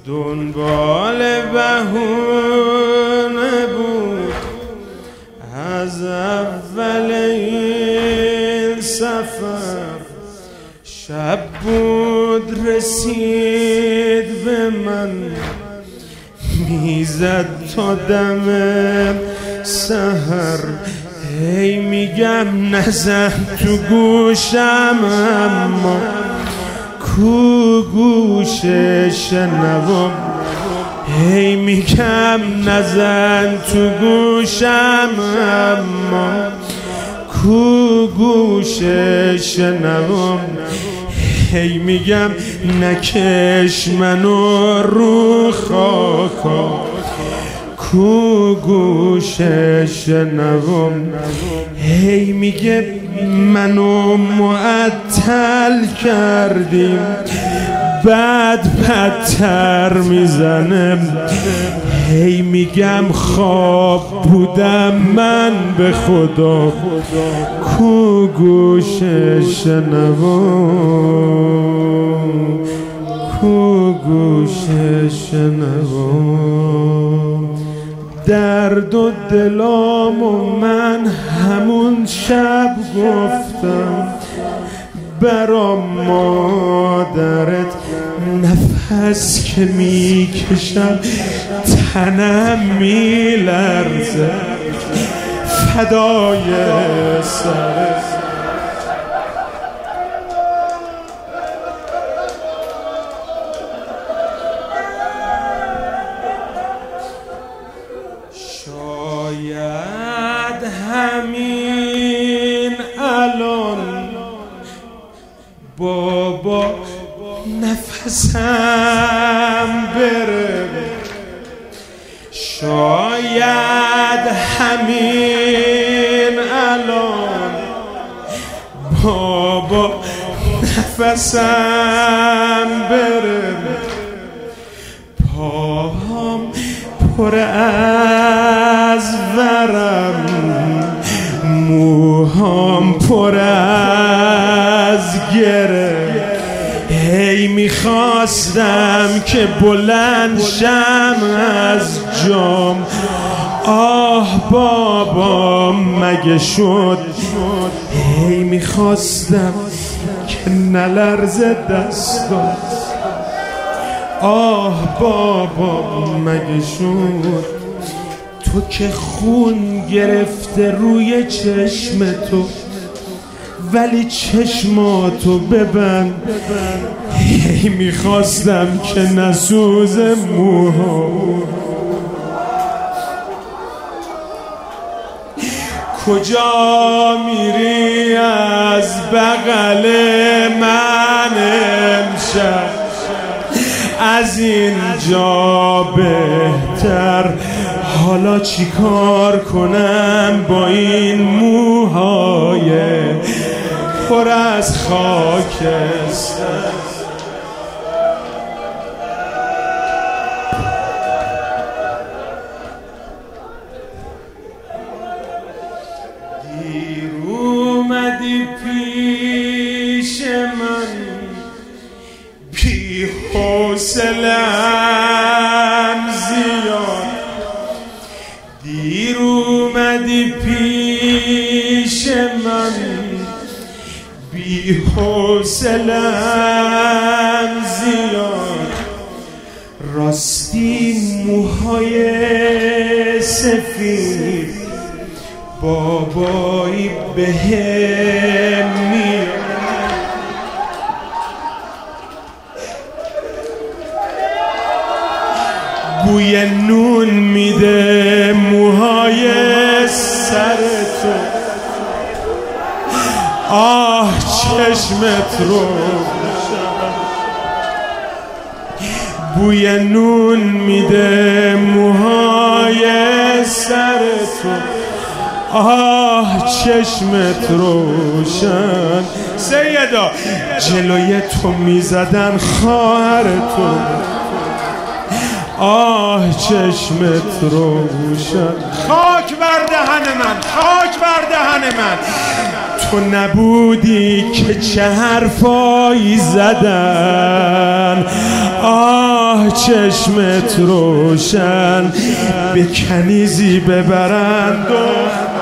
دنبال بهونه بود از اول این سفر، شب بود رسید به من، میزد تا دم سحر. هی میگم نزن تو گوشم، اما کو گوش شنوم. هی میگم نزن تو گوشم، اما کو گوش شنوم. هی میگم نکش منو رو خاکا، کو گوش شنوم. هی میگه منو معطل کردیم، بعد بدتر میزنم. هی میگم خواب بودم من به خدا، کو گوش شنوم، کو گوش شنوم. درد و دلام و من همون شب گفتم برا مادرت، نفس که میکشم تنم میلرزه فدای سرت. شاید همین الان بابا نفسم بره، شاید همین الان بابا نفسم بره. پاهم پر از ورم، موهام پر از گره. هی میخواستم که بلند شم از جام، آه بابا مگه شد. هی میخواستم که نلرزه دستم، آه بابا مگه شد. تو که خون گرفته روی چشم تو، ولی چشماتو ببند. هی میخواستم که نسوز موها. کجا میری از بغل من امشب؟ از اینجا بهتر. حالا چی کار کنم با این موهای پر از خاکستر؟ دیر اومدی پیش من، بی حوصله‌ام زیاد. دیر اومدی پیش من، بی حوصله‌ام زیاد. راستی موهای سفید بابایی بهم میاد. بوی نون میده موهای سر تو، آه چشمت رو. بوی نون میده موهای سر تو، آه چشمت روشن. سیدا جلوی تو میزدن خواهر تو، آه چشمت روشن. خاک بر دهن من، خاک بر دهن من. تو نبودی که چه حرفایی زدن، آه آه چشمت روشن به کنیزی ببرند و